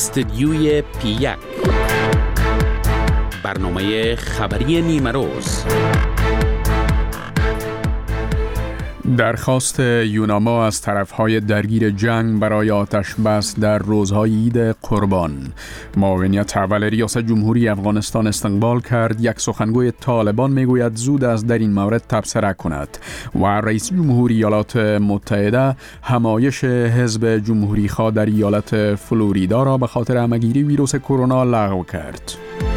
استدیوی پی1 برنامه خبری نیمه روز. درخواست یوناما از طرفهای درگیر جنگ برای آتش بس در روزهای عید قربان. معاونیت اول ریاست جمهوری افغانستان استقبال کرد. یک سخنگوی طالبان میگوید زود است در این مورد تبصره کند و رئیس جمهوری ایالات متحده همایش حزب جمهوری خواه در ایالت فلوریدا را به خاطر همه‌گیری ویروس کرونا لغو کرد.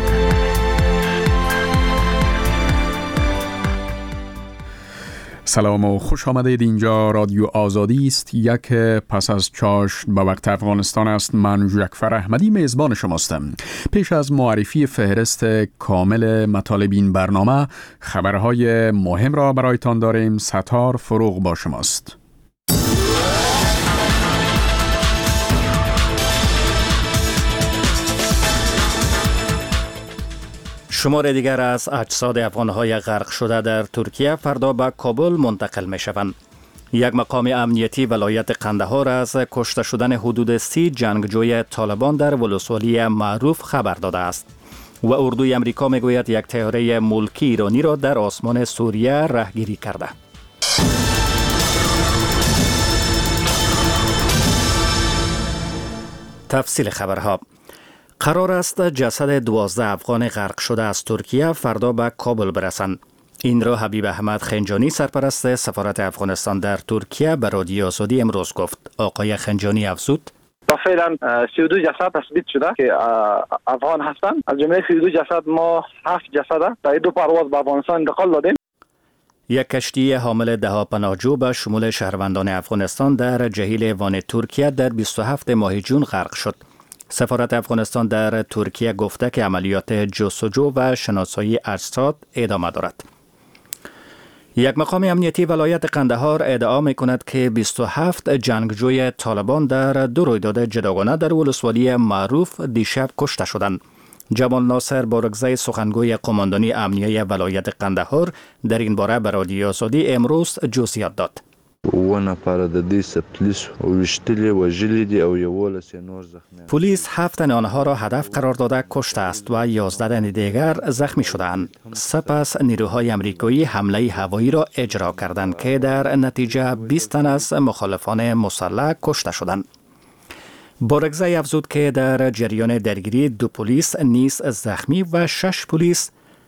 سلام و خوش آمدید. اینجا رادیو آزادی است. یک پس از چاشت به وقت افغانستان است. من جعفر احمدی میزبان شماستم. پیش از معرفی فهرست کامل مطالب این برنامه، خبرهای مهم را برایتان داریم. ستار فروغ با شماست. شمار دیگر از اجساد افغان‌های غرق شده در ترکیه فردا به کابل منتقل می‌شوند. یک مقام امنیتی ولایت قندهار از کشته شدن حدود 30 جنگجوی طالبان در ولسوالی معروف خبر داده است و اردوی امریکا میگوید یک طیاره ملکی ایرانی را در آسمان سوریه رهگیری کرده. تفصیل خبرها. قرار است جسد 12 افغان غرق شده از ترکیه فردا به کابل برسند. این را حبیب احمد خنجانی، سرپرست سفارت افغانستان در ترکیه، به رادیو آزادی امروز گفت. آقای خنجانی افزود: تا فعلا 32 جسد تثبیت شده که افغان هستند. از جمله 32 جسد ما 7 جسد در 2 پرواز به افغانستان انتقال دادیم. یک کشتی حامل 10 پناهجو به شمول شهروندان افغانستان در جهیل وان ترکیه در 27 ماه جون غرق شد. سفارت افغانستان در ترکیه گفته که عملیات جستجو و شناسایی اجساد ادامه دارد. یک مقام امنیتی ولایت قندهار ادعا می کند که 27 جنگجوی طالبان در 2 رویداد جداگانه در ولسوالی معروف دیشب کشته شدند. جمال ناصر بارگزای، سخنگوی قماندانی امنیه ولایت قندهار، در این باره به رادیو آزادی امروز جزئیات داد. پلیس 7 تن آنها را هدف قرار داده کشته است و 11 تن دیگر زخمی شدند. سپس نیروهای امریکایی حمله هوایی را اجرا کردند که در نتیجه 20 تن از مخالفان مسلح کشته شدند. بارگزای افزود که در جریان درگیری 2 پلیس نیز زخمی و 6 پلیس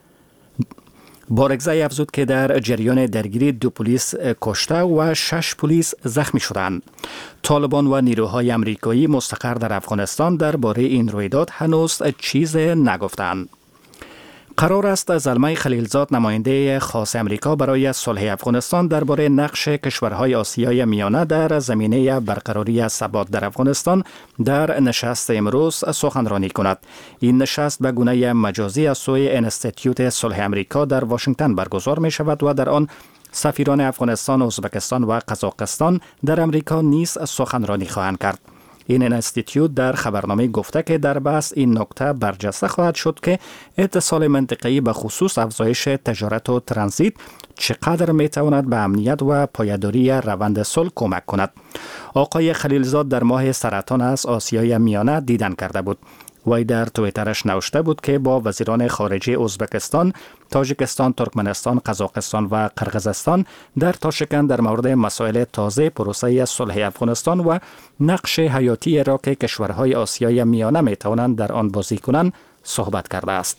کشته و 6 پلیس زخمی شدند. طالبان و نیروهای امریکایی مستقر در افغانستان درباره این رویداد هنوز چیز نگفتند. قرار است زلمه خلیلزاد، نماینده خاص امریکا برای صلح افغانستان، درباره نقش کشورهای آسیای میانه در زمینه برقراری ثبات در افغانستان در نشست امروز سخنرانی کند. این نشست به گونه مجازی از سوی انستیتیوت صلح امریکا در واشنگتن برگزار می شود و در آن سفیران افغانستان، ازبکستان و قزاقستان در امریکا نیز سخنرانی خواهند کرد. این انستیتیوت در خبرنامه گفته که در بحث این نکته برجسته خواهد شد که اتصال منطقه‌ای به خصوص افزایش تجارت و ترانزیت چقدر میتواند به امنیت و پایداری روند صلح کمک کند. آقای خلیلزاد در ماه سرطان از آسیای میانه دیدن کرده بود. وی در توییترش نوشته بود که با وزیران خارجه ازبکستان، تاجیکستان، ترکمنستان، قزاقستان و قرقیزستان در تاشکند در مورد مسائل تازه پروسه صلح افغانستان و نقش حیاتی را که کشورهای آسیای میانه می توانند در آن بازی کنند صحبت کرده است.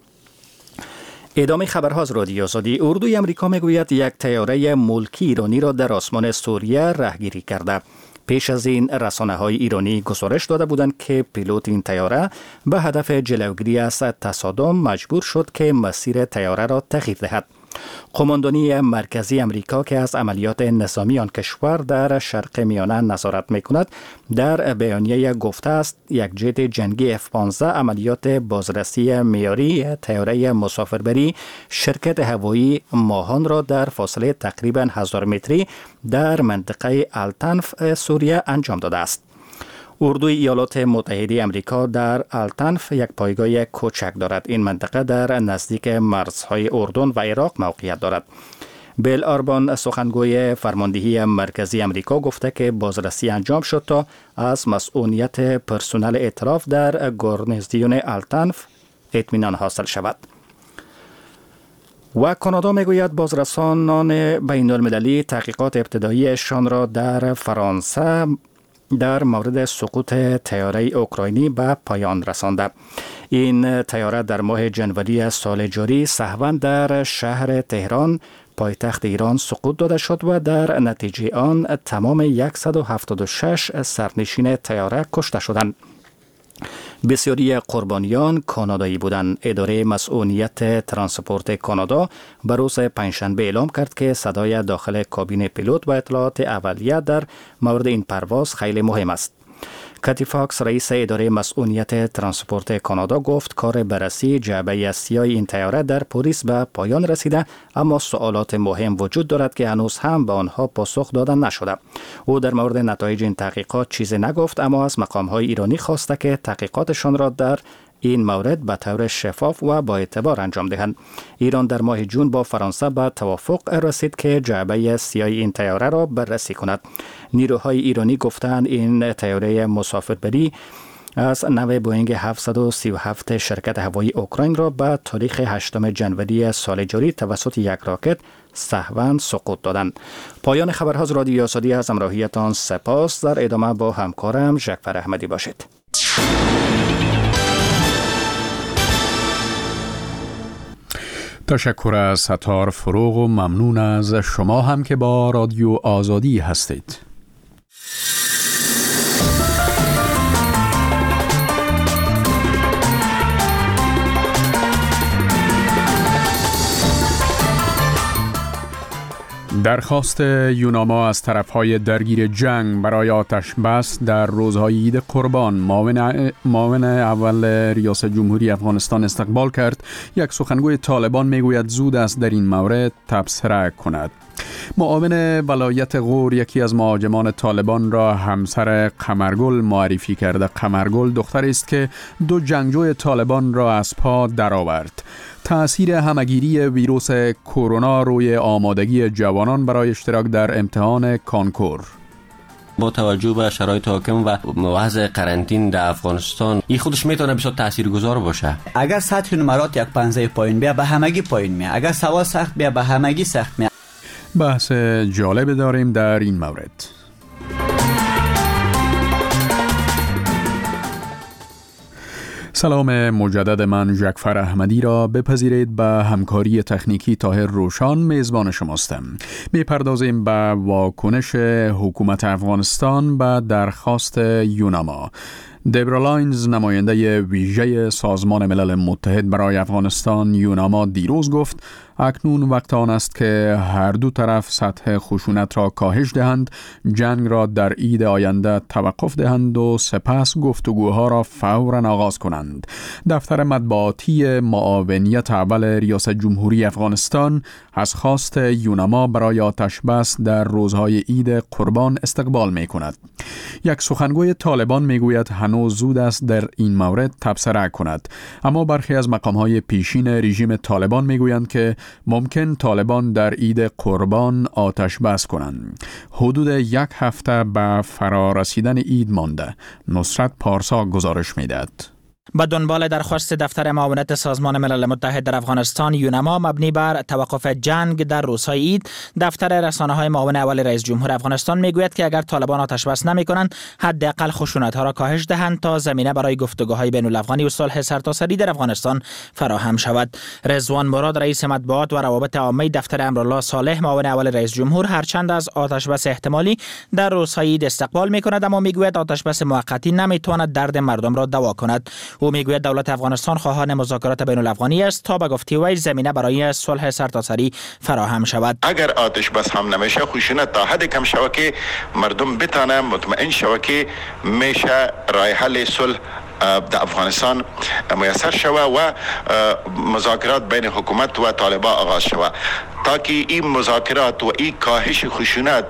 ادامه خبرها از رادیو آزادی. اردوی امریکا میگوید یک طیاره ملکی ایرانی را در آسمان سوریه رهگیری کرده. پیش از این رسانه‌های ایرانی گزارش داده بودند که پیلوت این طیاره به هدف جلوگیری از تصادم مجبور شد که مسیر طیاره را تغییر دهد. قماندانی مرکزی امریکا که از عملیات نظامی آن کشور در شرق میانه نظارت می‌کند در بیانیه گفته است یک جت جنگی F-15 عملیات بازرسی معیاری طیاره مسافربری شرکت هوایی ماهان را در فاصله تقریباً 1000 متری در منطقه التنف سوریه انجام داده است. اردوی ایالات متحده امریکا در التنف یک پایگاه کوچک دارد. این منطقه در نزدیک مرزهای اردن و عراق موقعیت دارد. بیل آربان سخنگوی فرماندهی مرکزی امریکا گفته که بازرسی انجام شد تا از مسئولیت پرسنل اعتراف در گارنیزیون التنف اطمینان حاصل شود. و کانادا میگوید بازرسانان بین المللی تحقیقات ابتداییشان را در فرانسه در مورد سقوط طیاره اوکراینی به پایان رسانده. این طیاره در ماه جنوری سال جاری سهواً در شهر تهران پایتخت ایران سقوط داده شد و در نتیجه آن تمام 176 سرنشین طیاره کشته شدند. بسیاری قربانیان کانادایی بودند. اداره مسئولیت ترانسپورت کانادا به روز پنجشنبه اعلام کرد که صدای داخل کابین پیلوت و اطلاعات اولیه در مورد این پرواز خیلی مهم است. کاتی فاکس رئیس اداره مسئولیت ترانسپورت کانادا گفت کار بررسی جعبه سیاه این طیاره در پاریس به پایان رسیده، اما سوالات مهم وجود دارد که هنوز هم به آنها پاسخ داده نشده. او در مورد نتایج این تحقیقات چیزی نگفت، اما از مقام‌های ایرانی خواسته که تحقیقاتشان را در این مورد به طور شفاف و با اعتبار انجام دهند. ایران در ماه جون با فرانسه به توافق رسید که جعبه سیاه این طیاره را بررسی کند. نیروهای ایرانی گفتند این طیاره مسافربری از نوع بوئینگ 737 شرکت هوایی اوکراین را به تاریخ 8 جنوری سال جاری توسط یک راکت سهواً سقوط دادند. پایان خبرها از رادیو آزادی از همراهیتان سپاس. در ادامه با همکارم جعفر احمدی باشید. تشکر از ستار فروغ و ممنون از شما هم که با رادیو آزادی هستید. درخواست یوناما از طرفهای درگیر جنگ برای آتش بس در روزهای عید قربان معاون اول ریاست جمهوری افغانستان استقبال کرد. یک سخنگوی طالبان میگوید زود است در این مورد تبصره کند. معاون ولایت غور یکی از مهاجمان طالبان را همسر قمرگل معرفی کرده. قمرگل دختری است که 2 جنگجوی طالبان را از پا درآورد. تأثیر همگیری ویروس کرونا روی آمادگی جوانان برای اشتراک در امتحان کانکور. با توجه به شرایط حاکم و وضع قرنطین در افغانستان این خودش میتونه بسیار تاثیرگذار باشه. اگر سطح نمرات 1.50 پایین بیا به همگی پایین میاد، اگر سوال سخت بیا به همگی سخت میاد. بحث جالب داریم در این مورد. سلام مجدد، من جعفر احمدی را بپذیرید. به همکاری تکنیکی طاهر روشان میزبان شماستم. میپردازیم به واکنش حکومت افغانستان به درخواست یوناما. دبرا لاینز نماینده ویژه سازمان ملل متحد برای افغانستان یوناما دیروز گفت اکنون وقت آن است که هر دو طرف سطح خشونت را کاهش دهند، جنگ را در عید آینده توقف دهند و سپس گفتگوها را فوراً آغاز کنند. دفتر مطبوعاتی معاونیت اول ریاست جمهوری افغانستان از خواست یوناما برای آتش بس در روزهای عید قربان استقبال می کند. یک سخنگوی طالبان می گوید هنوز زود است در این مورد تبصره کند، اما برخی از مقام‌های پیشین رژیم طالبان می گویند که ممکن طالبان در عید قربان آتش بس کنند. حدود 1 هفته به فرا رسیدن عید مانده. نصرت پارسا گزارش می‌دهد. به دنبال درخواست دفتر معاونت سازمان ملل متحد در افغانستان یوناما مبنی بر توقف جنگ در روزهای عید، دفتر رسانه‌های معاون اول رئیس جمهور افغانستان میگوید که اگر طالبان آتش بس نمی‌کنند، حداقل خشونت‌ها را کاهش دهند تا زمینه برای گفتگوهای بین‌الافغانی و صلح سرتاسری در افغانستان فراهم شود. رضوان مراد رئیس مطبوعات و روابط عامه دفتر امرالله صالح معاون اول رئیس جمهور هرچند از آتش بس احتمالی در روزهای عید استقبال می‌کند، اما میگوید آتش بس موقتی نمی‌تواند درد مردم را دوا کند. او میگوید دولت افغانستان خواهان مذاکرات بین‌الافغانی است تا به گفته وی زمینه برای صلح سرتاسری فراهم شود. اگر آتش بس هم نمیشه، خشونت تا حد کم شود که مردم بتانه مطمئن شود که میشه راه حل صلح در افغانستان میسر شود و مذاکرات بین حکومت و طالبان آغاز شود، تا که این مذاکرات و این کاهش خشونت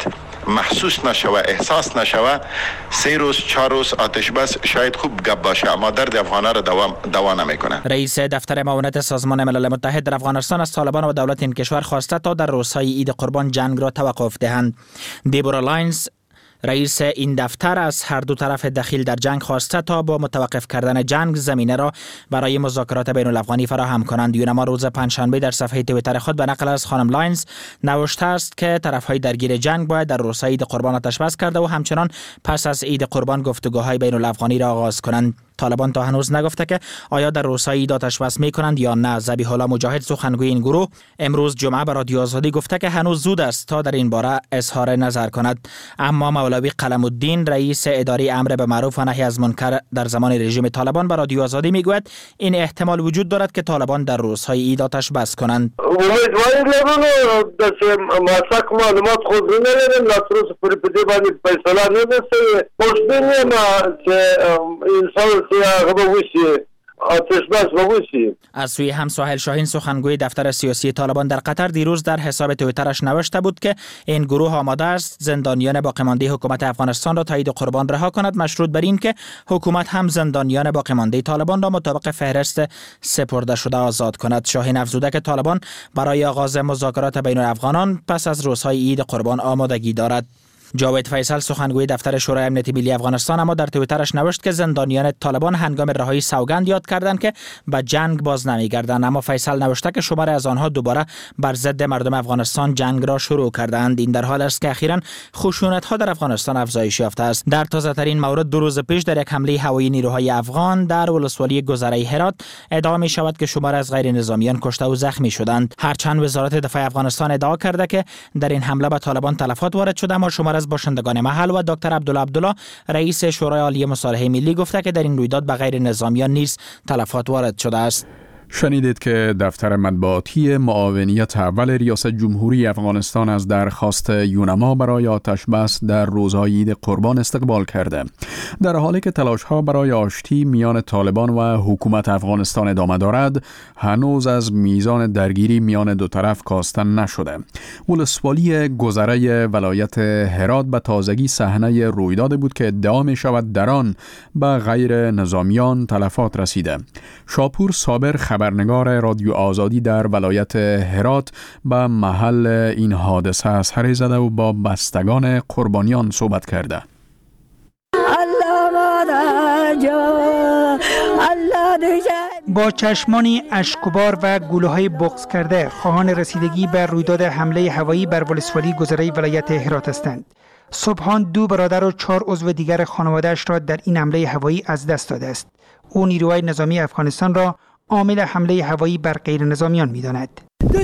محسوس نشوه، احساس نشوه، 3 روز 4 روز آتش بس شاید خوب گپ باشه، اما درد افغان‌ها را دوا نمیکنه. رئیس دفتر معاونت سازمان ملل متحد در افغانستان از طالبان و دولت این کشور خواسته تا در روزهای عید قربان جنگ را توقف دهند. دیبورا لاینز رئیس این دفتر از هر دو طرف دخیل در جنگ خواسته تا با متوقف کردن جنگ زمینه را برای مذاکرات بین الافغانی فراهم کنند. یونما روز پنجشنبه در صفحه توییتر خود به نقل از خانم لاینز نوشته است که طرفهای درگیر جنگ باید در روزهای عید قربان آتش بس کرده و همچنان پس از عید قربان گفتگوهای بین الافغانی را آغاز کنند. طالبان تا هنوز نگفته که آیا در روزهای عید آتش بس می‌کنند یا نه. ذبیح الله مجاهد سخنگوی این گروه امروز جمعه به رادیو آزادی گفته که هنوز زود است تا در این باره اظهار نظر کند. اما مولوی قلم الدین رئیس اداره امر به معروف و نهی از منکر در زمان رژیم طالبان به رادیو آزادی میگوید این احتمال وجود دارد که طالبان در روزهای عید آتش بس کنند. امیدواری دارم دست ماسک معلومات خود ندارم لاتروس پوری پدی بانی فیصله نمیشه. خوشبینیم که انسان از سوی هم ساحل شاهین سخنگوی دفتر سیاسی طالبان در قطر دیروز در حساب توییترش نوشته بود که این گروه آماده است زندانیان باقی مانده حکومت افغانستان را تا عید قربان رها کند، مشروط بر این که حکومت هم زندانیان باقی مانده طالبان را مطابق فهرست سپرده شده آزاد کند. شاهین افزوده که طالبان برای آغاز مذاکرات بین الافغانان پس از روزهای عید قربان آمادگی دارد. جاوید فیصل سخنگوی دفتر شورای امنیت ملی افغانستان اما در توییترش نوشت که زندانیان طالبان هنگام رهایی سوگند یاد کردند که به جنگ باز نمیگردند، اما فیصل نوشته که شماری از آنها دوباره بر ضد مردم افغانستان جنگ را شروع کردند. این در حال است که اخیراً خشونت‌ها در افغانستان افزایش یافته است. در تازه‌ترین مورد 2 روز پیش در یک حمله هوایی نیروهای افغان در ولسوالی گذره هرات ادعا می شود که شماری از غیر نظامیان کشته و زخمی شدند. هرچند وزارت دفاع افغانستان ادعا کرده که در این حمله به طالبان تلفات وارد شده، اما شماری از باشندگان محل و دکتر عبدالله رئیس شورای عالی مصالحه ملی گفته که در این رویداد به غیر نظامیان نیز تلفات وارد شده است. شنیدید که دفتر مطبوعاتی معاونیت اول ریاست جمهوری افغانستان از درخواست یونما برای آتش بس در روزهای عید قربان استقبال کرده. در حالی که تلاش‌ها برای آشتی میان طالبان و حکومت افغانستان ادامه دارد، هنوز از میزان درگیری میان دو طرف کاسته نشده. ولسوالی گذره ولایت هرات به تازگی صحنه رویداد بود که ادعا می شود در آن به غیر نظامیان تلفات رسیده. شاپور صابر خبرنگار رادیو آزادی در ولایت هرات به محل این حادثه سر زده و با بستگان قربانیان صحبت کرده. با چشمانی اشکبار و گلوهای بغض کرده خواهان رسیدگی به رویداد حمله هوایی بر ولسوالی گذره ولایت هرات هستند. صبحان 2 برادر و 4 عضو دیگر خانواده‌اش را در این حمله هوایی از دست داده است. او نیروهای نظامی افغانستان را عامل حمله هوایی بر غیر نظامیان می‌داند.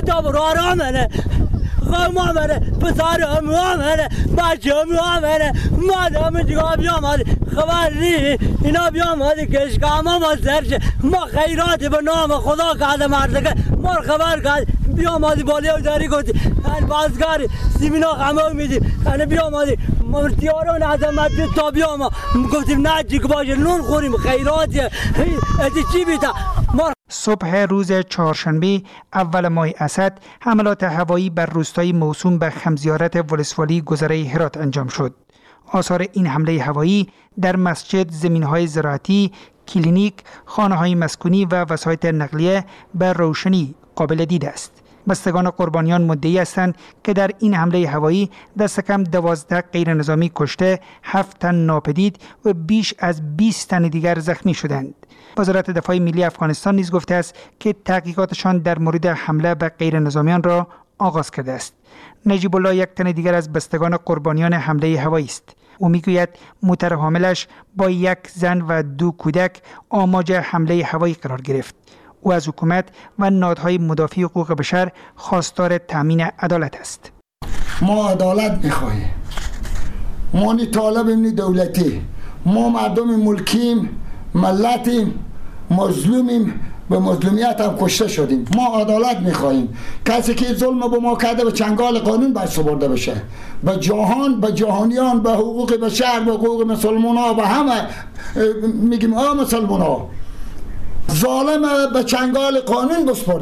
اینا بیامده که اشکاما ما سرش ما خیرات به نام خدا کاده مردگه ما خبر کرد بیامده بالیو داری گفتی این بازگار سیمینا خمه میدی این بیامده مرتیاران عظمت تا بیاما گفتیم نه چی که باشه نون خوریم خیراتی چی بیتا. صبح روز چهارشنبه اول ماه اسد حملات هوایی بر روستای موسوم به خمزیارت ولسوالی گذره هرات انجام شد. آثار این حمله هوایی در مسجد، زمین‌های زراعتی، کلینیک، خانه‌های مسکونی و وسایط نقلیه به روشنی قابل دید است. بستگان قربانیان مدعی هستند که در این حمله هوایی دست کم 12 غیر نظامی کشته، 7 تن ناپدید و بیش از 20 تن دیگر زخمی شدند. وزارت دفاع ملی افغانستان نیز گفته است که تحقیقاتشان در مورد حمله به غیر نظامیان را آغاز کرده است. نجیب الله یک تن دیگر از بستگان قربانیان حمله هوایی است. او میگوید موتر حاملش با 1 زن و 2 کودک آماج حمله هوایی قرار گرفت. او از حکومت و نهادهای مدافع حقوق بشر خواستار تامین عدالت است. ما عدالت میخواهیم. ما نی طالبیم نی دولتی. ما مردم ملکیم، ملتیم، مظلومیم، به مظلومیت هم کشته شدیم. ما عدالت میخواهیم. کسی که ظلم به ما کرده به چنگال قانون برسپرده بشه. به جهان، به جهانیان، به حقوق بشر، به حقوق مسلمان‌ها، به همه میگیم مسلمان‌ها ظالم به چنگال قانون بسپاریم.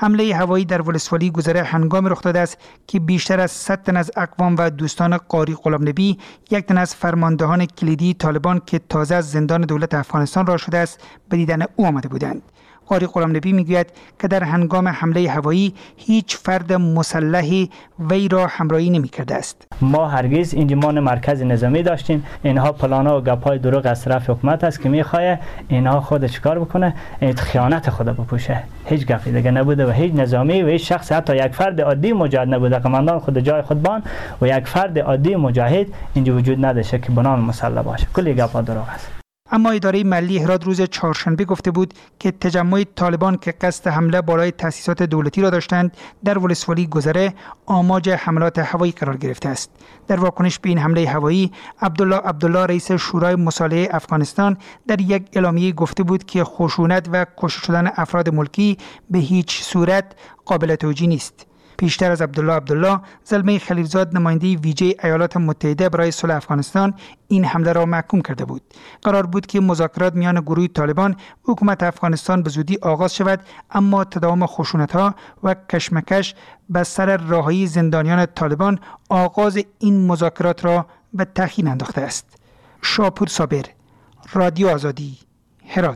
حمله هوایی در ولسوالی گذره هنگام رخ داده است که بیشتر از 100 تن از اقوام و دوستان قاری غلامنبی، یک تن از فرماندهان کلیدی طالبان که تازه از زندان دولت افغانستان رها شده است به دیدن او آمده بودند. قاری غلامنبی میگوید که در هنگام حمله هوایی هیچ فرد مسلحی وی را همراهی نمی‌کرده است. ما هرگز انجمن مرکز نظامی داشتیم. اینها پلانا و گپای دروغ از طرف حکومت است که میخواد اینها خود چیکار بکنه، خیانت خود بپوشه. هیچ گپی دیگه نبوده و هیچ نظامی و هیچ شخص، حتی یک فرد عادی مجاهد نبوده. قماندان خود جای خود بان و یک فرد عادی مجاهد اینجا وجود نداشته که به نام مسلح باشه. کلی گپا دروغ است. اما اداره ملی هرات روز چهارشنبه گفته بود که تجمع طالبان که قصد حمله بالای تأسیسات دولتی را داشتند در ولسوالی گذره آماج حملات هوایی قرار گرفته است. در واکنش به این حمله هوایی، عبدالله رئیس شورای مصالحه افغانستان در یک اعلامیه گفته بود که خشونت و کشته شدن افراد ملکی به هیچ صورت قابل توجیه نیست. پیشتر از عبدالله زلمه خلیلزاد نماینده ویژه ایالات متحده برای صلح افغانستان این حمله را محکوم کرده بود. قرار بود که مذاکرات میان گروه طالبان و حکومت افغانستان به زودی آغاز شود، اما تداوم خشونت‌ها و کشمکش به سر رهایی زندانیان طالبان آغاز این مذاکرات را به تأخیر انداخته است. شاپور صابر، رادیو آزادی، هرات.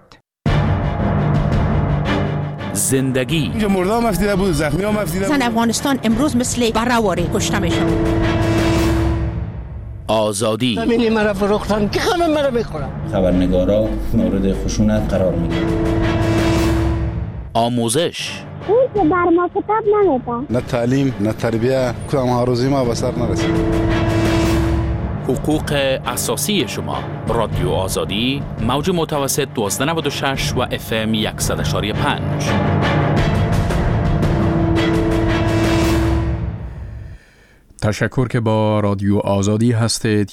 زندگی اینجا مردم مفتیده بود، زخمی ها مفتیده بود. زن افغانستان امروز مثل برهواری کشته میشن. آزادی همینی مرا فروختن که خانم مرا میخورم. خبرنگارا مورد خشونت قرار میگیرن. آموزش اون که بر ما کتاب نمیده. نه تعلیم نه تربیه، کدام هاروزی ما به سر نرسید. حقوق اساسی شما. رادیو آزادی، موج متوسط 1296 و FM 100.5. تشکر که با رادیو آزادی هستید.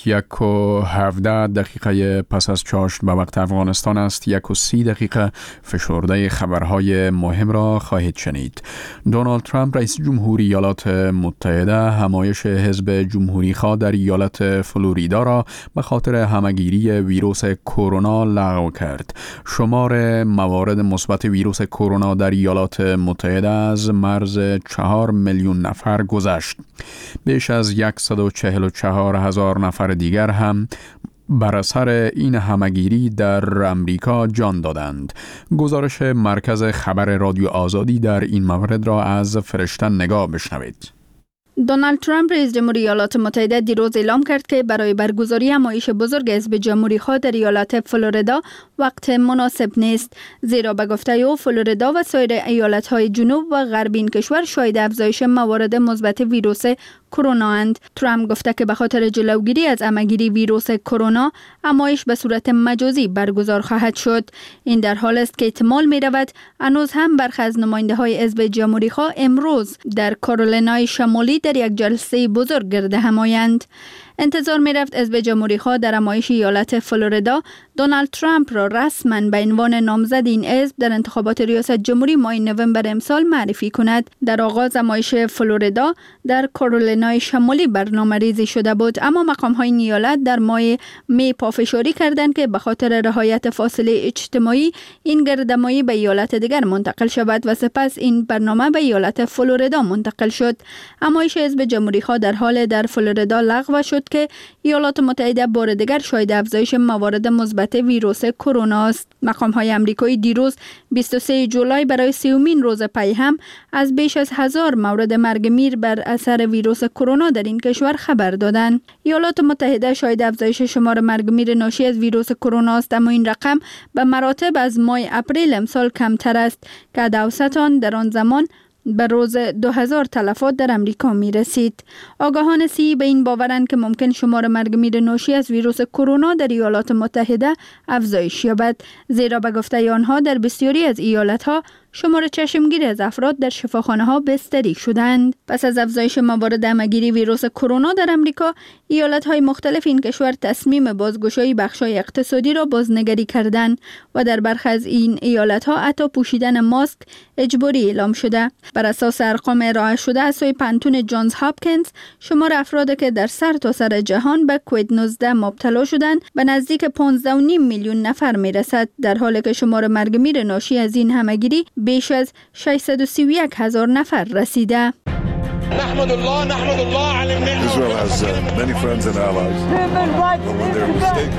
1:17 پس از چاشت به وقت افغانستان است. 1:30 فشرده خبرهای مهم را خواهید شنید. دونالد ترامپ رئیس جمهوری ایالات متحده همایش حزب جمهوری خواه در ایالت فلوریدا را به خاطر همهگیری ویروس کرونا لغو کرد. شمار موارد مثبت ویروس کرونا در ایالات متحده از مرز 4 میلیون نفر گذشت. بیش از 144,000 نفر دیگر هم بر اثر این همهگیری در امریکا جان دادند. گزارش مرکز خبر رادیو آزادی در این مورد را از فرشتن نگاه بشنوید. دونالد ترامپ رئیس جمهوری ایالات متحده دیروز اعلام کرد که برای برگزاری همایش بزرگ حزب جمهوری خواه در ایالت فلوریدا وقت مناسب نیست، زیرا به گفته او فلوریدا و سایر ایالت‌های جنوب و غربی این کشور شاهد افزایش موارد مثبت ویروس کرونا اند. ترامپ گفته که به خاطر جلوگیری از همهگیری ویروس کرونا همایش به صورت مجازی برگزار خواهد شد. این در حال است که احتمال می رود هنوز هم برخی از نماینده های حزب جمهوری خواه امروز در کارولینای شمالی در یک جلسه بزرگ گرد هم آیند. انتظار می رفت حزب جمهوری خواه در همایش ایالت فلوریدا دونالد ترامپ را رسما به عنوان نامزد این حزب در انتخابات ریاست جمهوری ماه نوامبر امسال معرفی کند. در آغاز همایش فلوریدا در کارولینای شمالی برنامه ریزی شده بود، اما مقام های ایالت در ماه می پافشاری کردند که به خاطر رعایت فاصله اجتماعی این گردهمایی به ایالت دیگر منتقل شود و سپس این برنامه به ایالت فلوریدا منتقل شد. همایش حزب جمهوری خواه در حال در فلوریدا لغو شد که ایالات متحده بار دیگر شاهد افزایش موارد مثبت ویروس کرونا است. مقام‌های آمریکایی دیروز 23 جولای برای 30مین روز پی هم از بیش از 1000 مورد مرگ میر بر اثر ویروس کرونا در این کشور خبر دادند. ایالات متحده شاهد افزایش شمار مرگ میر ناشی از ویروس کرونا است، اما این رقم به مراتب از ماه اپریل امسال کمتر است که اوسط آن در آن زمان به روز 2000 تلفات در امریکا می رسید. آگاهان سی به این باورند که ممکن شمار مرگ میر ناشی از ویروس کرونا در ایالات متحده افزایش یابد، زیرا به گفته آنها در بسیاری از ایالت‌ها شمار چشمگیری از افراد در شفاخانه‌ها بستری شدند. پس از افزایش موارد همهگیری ویروس کرونا در امریکا، ایالت‌های مختلف این کشور تصمیم بازگشایی بخش‌های اقتصادی را بازنگری کردند و در برخی از این ایالت‌ها حتی پوشیدن ماسک اجباری اعلام شده. بر اساس ارقام ارائه شده از سوی پانتون جانز هاپکینز، شمار افرادی که در سرتاسر جهان به کووید 19 مبتلا شدند به نزدیک 15.5 میلیون نفر میرسد، در حالی که شمار مرگ میر ناشی از این همهگیری بیش از 631,000 نفر رسیده. نحمد الله على النعمة. Israel has many friends and allies. But when they're mistaken.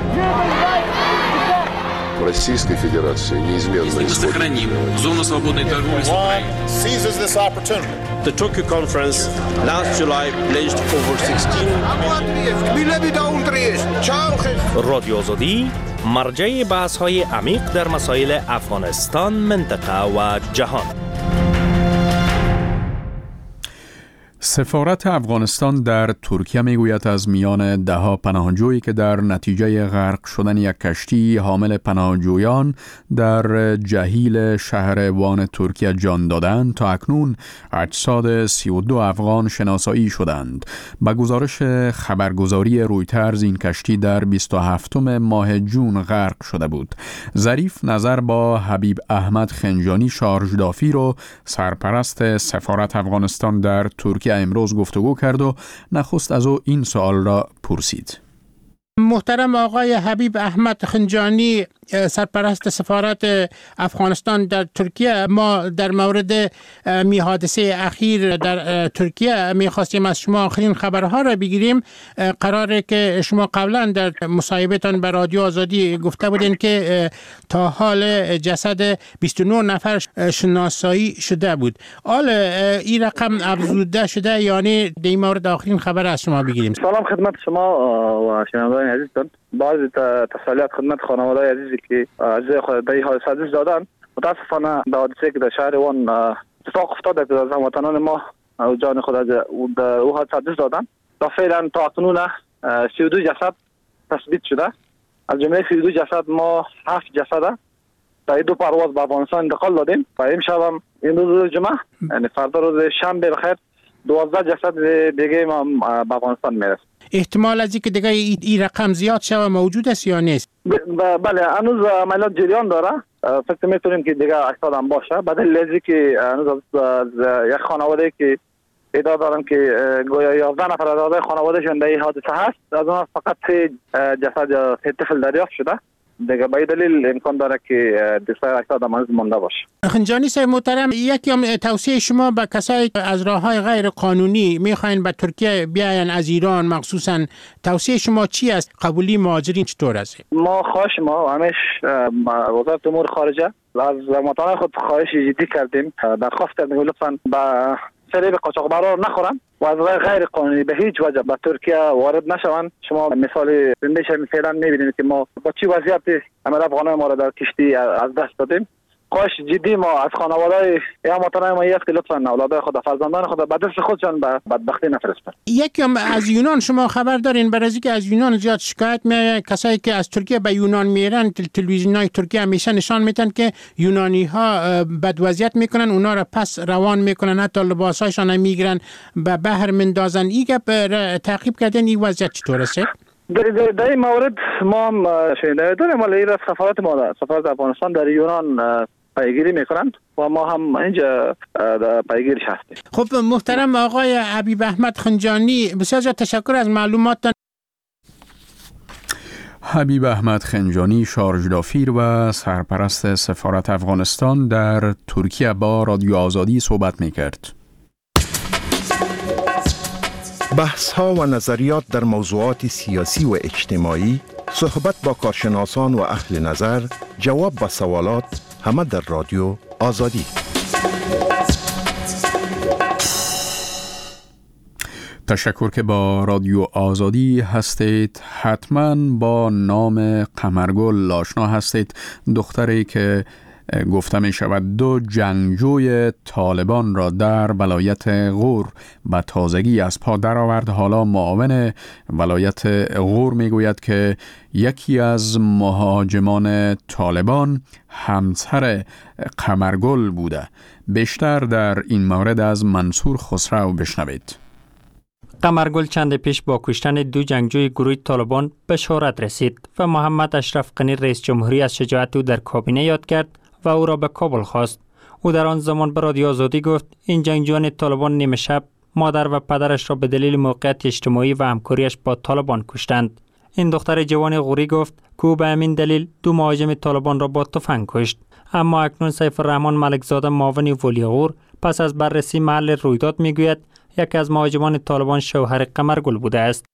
Российской Федерации неизменно сохраним зону свободной торговли с Украиной. Seizes this opportunity. The Tokyo conference last July pledged over 16 رادیو آزادی مرجع بحث‌های عمیق در مسائل افغانستان، منطقه و جهان. سفارت افغانستان در ترکیه میگوید از میان دهها پناهجویی که در نتیجه غرق شدن یک کشتی حامل پناهجویان در جهیل شهر وان ترکیه جان دادند، تا اکنون اجساد 32 افغان شناسایی شدند. به گزارش خبرگزاری رویترز این کشتی در 27 ماه جون غرق شده بود. ظریف نظر با حبیب احمد خنجانی شارژدافی رو سرپرست سفارت افغانستان در ترکیه امروز گفتگو کرد و نخست از او این سوال را پرسید. محترم آقای حبیب احمد خنجانی، سرپرست سفارت افغانستان در ترکیه، ما در مورد حادثه اخیر در ترکیه می‌خواستیم از شما آخرین خبرها را بگیریم. قراره که شما قبلا در مصاحبه‌تان به رادیو آزادی گفته بودین که تا حال جسد 29 نفر شناسایی شده بود. حال این رقم افزوده شده، یعنی در این مورد آخرین خبر از شما بگیریم. سلام خدمت شما و شنوندگان عزیزتان. بعضی تسلیت خدمت خانواده عزیزی که عزیز خود در این حادثه دست دادن. متاسفانه در حادثه که در شهر وان اتفاق افتاده که از هموطنان ما جان خود در او حادثه دست دادن. تا فعلا تا اکنون 32 جسد تثبیت شده. از جمله 32 جسد ما 7 جسد در 2 پرواز به افغانستان انتقال دادیم و امشب هم این روز جمعه، یعنی فردا روز شنبه بخیر 12 جسد دیگه ما به افغانستان میرسه. احتمال از اینکه دیگه این رقم زیاد شوه موجود است یا نیست؟ بله، هنوز عملیات جریان داره. فکر می‌کنیم که دیگه 80 هم باشه. بدل از اینکه هنوز از یک خانواده که ادعا دارن که گویا 11 نفر از اعضای خانوادهشون در این حادثه هست، از اون فقط 3 جسد یا 3 طفل دریافت شده. دیگه به دلیل امکان داره که 280 هم مونده باشه. خنجانی صاحب محترم، یکی توصیه شما به کسایی از راه‌های غیر قانونی میخواین به ترکیه بیاین از ایران، مخصوصا توصیه شما چی است؟ قبولی مهاجرین چطور است؟ ما خواهش ما همیشه وزارت امور خارجه از مطالعه خود خواهش جدی کردیم، درخواست کردیم لطفاً با فریب قاچاقبرا نخورن و از غیر قانونی به هیچ وجه به ترکیه وارد نشوند. شما مثال زنده شما فعلا می‌بینید که ما با چی وضعیتی عمل افغانان ما را در کشتی از دست دادیم. خواهش جدی ما از خانواده یا هموطنان ما است که لطفاً اولاد خود، فرزندان خود به دست خودشان به بدبختی نفرستند. یکی از یونان شما خبر دارین؟ برای اینکه از یونان زیاد شکایت میاد، کسایی که از ترکیه به یونان میرن تلویزیون‌های ترکیه همیشه نشان میدن که یونانی‌ها بد وضعیت میکنن، اونا را پس روان میکنن، حتی لباساشون میگیرن به بحر مندازن. این گپ تعقیب کردن این وضعیت چطور است؟ در این مورد ما هم شنیده داریم، ولی سفارت ما سفارت افغانستان در یونان پیگیری میکنند و ما هم اینجا پیگیرش هستیم. خب محترم آقای حبیب احمد خنجانی، بسیار تشکر از معلومات. حبیب احمد خنجانی شارژدافیر و سرپرست سفارت افغانستان در ترکیه با رادیو آزادی صحبت میکرد. بحث ها و نظریات در موضوعات سیاسی و اجتماعی، صحبت با کارشناسان و اهل نظر، جواب به سوالات، همه در رادیو آزادی. تشکر که با رادیو آزادی هستید. حتما با نام قمرگل آشنا هستید، دختری که گفته می شود 2 جنگجوی طالبان را در ولایت غور به تازگی از پا درآورد. حالا معاون ولایت غور می گوید که یکی از مهاجمان طالبان همسر قمرگل بوده. بیشتر در این مورد از منصور خسرو بشنوید. قمرگل چند پیش با کشتن 2 جنگجوی گروه طالبان به شهرت رسید و محمد اشرف غنی رئیس جمهوری از شجاعت او در کابینه یاد کرد و او را به کابل خواست. او در آن زمان به رادیو آزادی گفت این جنگجویان طالبان نیمه شب مادر و پدرش را به دلیل موقعیت اجتماعی و همکاریش با طالبان کشتند. این دختر جوان غوری گفت که او به همین دلیل 2 مهاجم طالبان را با تفنگ کشت. اما اکنون سیف الرحمن ملکزاده معاون ولیعور پس از بررسی محل رویداد میگوید یکی از مهاجمان طالبان شوهر قمرگل بوده است.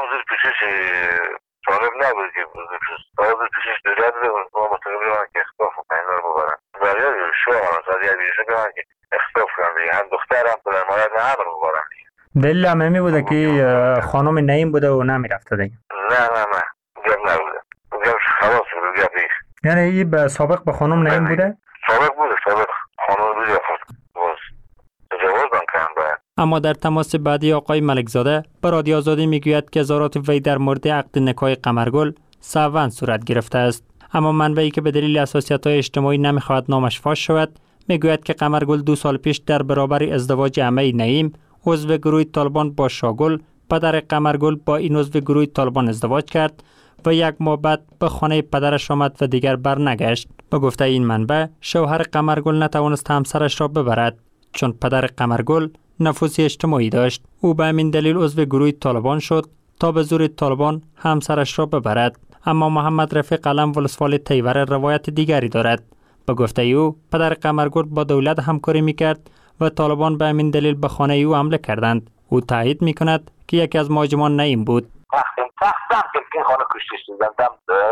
طالب نبود که طالب پیشش دولت و مطالبه که اختلاف و پینا رو ببرن برای شوهر از بیشه بیان که اختلاف کنن هم دخترم بودن مالت نه هم رو ببرن. دلیل همه بوده که خانم نعیم بوده و نمیرفته دیگه. نه گپ نبوده. گپ خلاص بود گپ نیست. یعنی این سابق به خانم نعیم بوده؟ سابق خانم بوده باز تجاوز کردن باید. اما در تماس بعدی آقای ملکزاده به رادیو آزادی میگوید که اظهارات وی در مورد عقد نکاح قمرگل سوّن صورت گرفته است. اما منبعی که به دلیل حساسیت‌های اجتماعی نمیخواهد نامش فاش شود میگوید که قمرگل 2 سال پیش در برابر ازدواج عمه نعیم عضو گروه طالبان با شاگل پدر قمرگل با این عضو گروه طالبان ازدواج کرد و 1 ماه بعد به خانه پدرش آمد و دیگر برنگشت. به گفته این منبع شوهر قمرگل نتوانست همسرش را ببرد چون پدر قمرگل نفوذ اجتماعی داشت. او به همین دلیل عضو گروه طالبان شد تا به زور طالبان همسرش را ببرد. اما محمد رفیق علم ولسوالی تیور روایت دیگری دارد. به گفته او پدر قمرگل با دولت همکاری میکرد و طالبان به همین دلیل به خانه او حمله کردند. او تایید میکند که یکی از مهاجمان نعیم بود. تختم که این خانه کشته شدن دم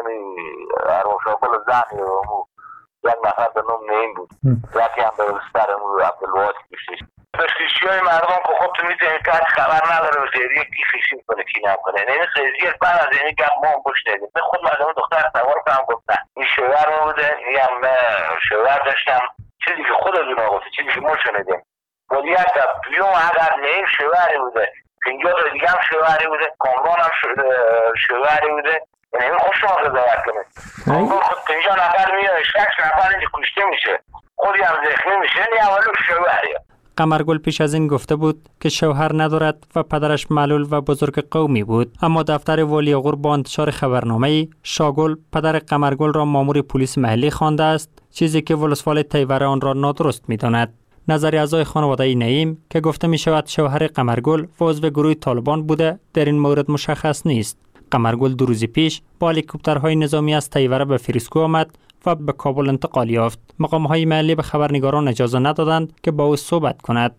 ارمشاقل زنی و یک نفر به نام نعیم بود. یکی هم به ولسترمون عبدالواحد کشته شد. خیشی های مردم که خود تو میتونید که خبر نداره و زیری یکی خیشی کنه کی نکنه. این خیزیت بعد از این گپ ما هم گوش ندیم. به خود مردم دختر سوار کنم گفتن این شوهر رو بوده این هم شوهر داشتم چیزی که خود از اونا گفته چیزی که ما شنیدیم. ولی یک گپ بیوم اگر نعیم شوهری بوده 50 تا دیگه هم شوهری بوده کامران هم شوهری بوده یعنی این خوش شما قضاوت کنه. کامران خود 50 نفر میاد 6 نفر اینجا کشته میشه خودی هم زخمی میشه یعنی اولو شوهریه. قمرگل پیش از این گفته بود که شوهر ندارد و پدرش معلول و بزرگ قومی بود. اما دفتر ولیعور با انتشار خبرنامه‌ای شاگل پدر قمرگل را مامور پلیس محلی خوانده است، چیزی که ولسوالی تیور آن را نادرست می‌داند. نظر اعضای خانواده نعیم که گفته می شود شوهر قمرگل و عضو گروه طالبان بوده در این مورد مشخص نیست. قمرگل 2 روز پیش با هلیکوپترهای نظامی از تیوره به فریسکو آمد و به کابل انتقال یافت. مقام‌های محلی به خبرنگاران اجازه ندادند که با او صحبت کند.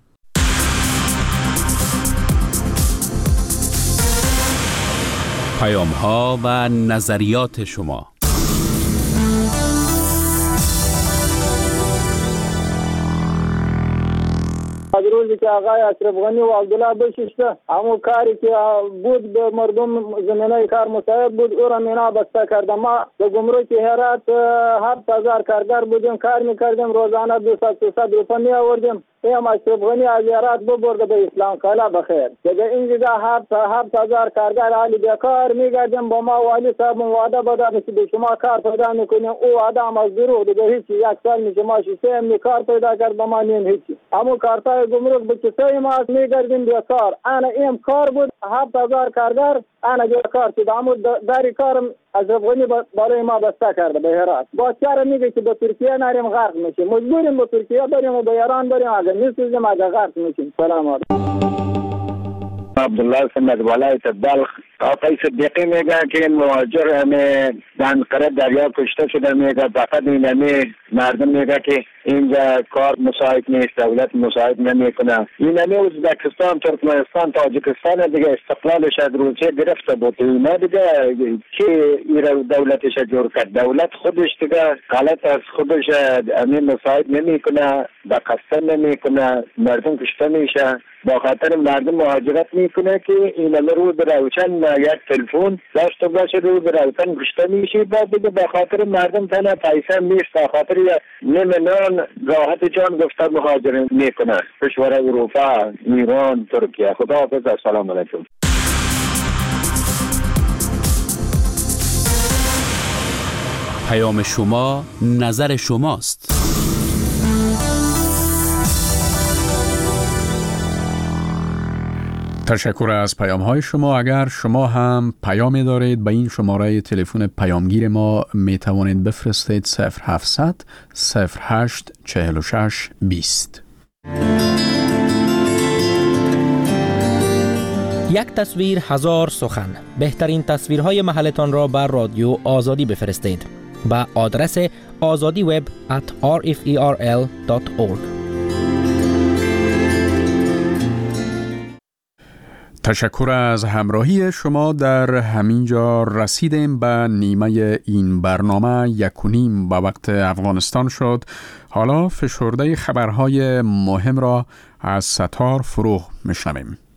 پیام‌ها و نظریات شما. از روزی که آقای اشرف غنی و عبدالله بشیشته همون کاری که بود به مردم زمینه کار مساعد بود او را مینا بسته کردم. ما به گمرک هرات 7000 کارگر بودیم کار میکردیم روزانه 200 روپیه می آوردیم. این اشرف غنی از هرات ببرده به اسلام کالا بخیر دیگه اینجا 7000 کارگر حالی بیکار میگردیم با ما والی صاحب وعده بداد که به شما کار پیدا میکنیم او آدم از دروغ دیگه هیچ 1 سال میشه ما 6 می کار پیدا کرد با ما نیم هیچ همون کارتای گمرک به کسای ما میگردیم بیکار انا این کار بود 7000 کارگر انا بیکار شد همون داری کار اشرف غنی برای ما بسته کرده به هرات با چاره میگه که به ترکیه نریم غرق میشیم مجبوریم به ترکیه بریم و به ایران بریم اگر نیستیم اگر غرق میشیم. سلام علیکم. عبدالله سمت بالای بلخ آقای صدیقی میگه که این مهاجر همه دنقره دریا کشته شده میگه فقط این همه مردم میگه که اینجا کار مساعد نیست دولت مساعد نمیکنه این همه ازبکستان ترکمنستان تاجیکستان دیگه استقلالش از روسیه گرفته بود اینا دیگه که دولتش جور کرد دولت خودش دیگه غلط از خودش همه مساعد نمیکنه با قصد نمیکنه مردم کشته میشه با خاطر مردم مهاجرت میکنه که این همه رو به روشن یک تلفن داشته باشه رو به روشن کشته میشه بعد دیگه با خاطر مردم تنها پیسه نیست با خاطر نمیدان راحت جان گفته مهاجرت میکنه کشور اروپا ایران ترکیه. خدا حافظ. السلام علیکم. پیام شما نظر شماست. تشکر از پیام های شما. اگر شما هم پیامی دارید به این شماره تلفن پیامگیر ما می توانید بفرستید 0700 08 46 20. یک تصویر 1000 سخن. بهترین تصویرهای محلتان را بر رادیو آزادی بفرستید. به آدرس azadiweb@rferl.org. تشکر از همراهی شما. در همینجا رسیدیم به نیمه این برنامه. 1:30 به وقت افغانستان شد. حالا فشرده خبرهای مهم را از ستار فروغ میشنویم.